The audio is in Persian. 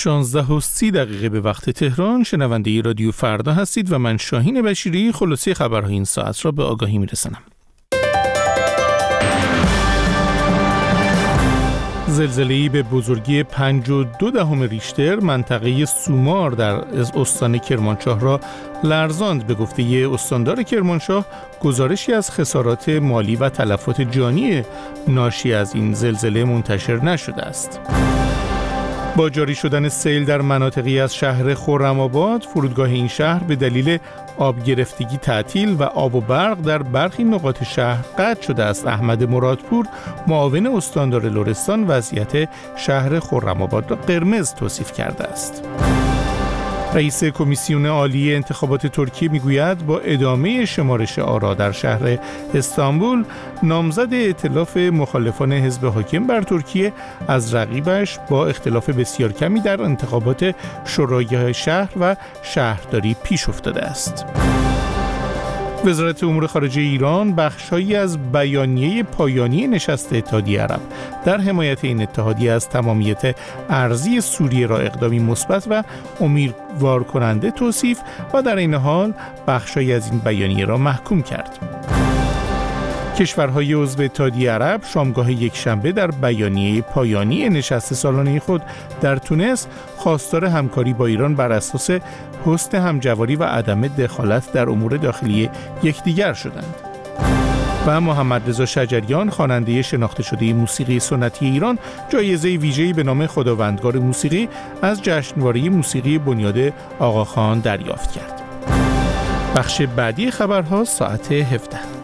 16:30 به وقت تهران شنونده رادیو فردا هستید و من شاهین بشیری خلاصه خبرهای این ساعت را به آگاهی میرسانم. زلزله‌ای به بزرگی 5.2 ریشتر منطقه سومار در استان کرمانشاه را لرزاند. به گفته استاندار کرمانشاه گزارشی از خسارات مالی و تلفات جانی ناشی از این زلزله منتشر نشده است. با جاری شدن سیل در مناطقی از شهر خرم‌آباد، فرودگاه این شهر به دلیل آب گرفتگی تعطیل و آب و برق در برخی نقاط شهر قطع شده است. احمد مرادپور، معاون استاندار لرستان، وضعیت شهر خرم‌آباد را قرمز توصیف کرده است. رئیس کمیسیون عالی انتخابات ترکیه میگوید با ادامه شمارش آرا در شهر استانبول، نامزد ائتلاف مخالفان حزب حاکم بر ترکیه از رقیبش با اختلاف بسیار کمی در انتخابات شورای شهر و شهرداری پیش افتاده است. وزارت امور خارجه ایران بخشایی از بیانیه پایانی نشست اتحادیه عرب در حمایت این اتحادیه از تمامیت ارضی سوریه را اقدامی مثبت و امیدوار کننده توصیف و در این حال بخشایی از این بیانیه را محکوم کرد. کشورهای عضو اتحادیه عرب شامگاه یکشنبه در بیانیه پایانی نشست سالانه خود در تونس خواستار همکاری با ایران بر اساس حسن همجواری و عدم دخالت در امور داخلی یکدیگر شدند. و محمد رضا شجریان، خواننده شناخته شده موسیقی سنتی ایران، جایزه ویژه‌ای به نام خداوندگار موسیقی از جشنواره موسیقی بنیاد آقاخان دریافت کرد. بخش بعدی خبرها ساعت 17.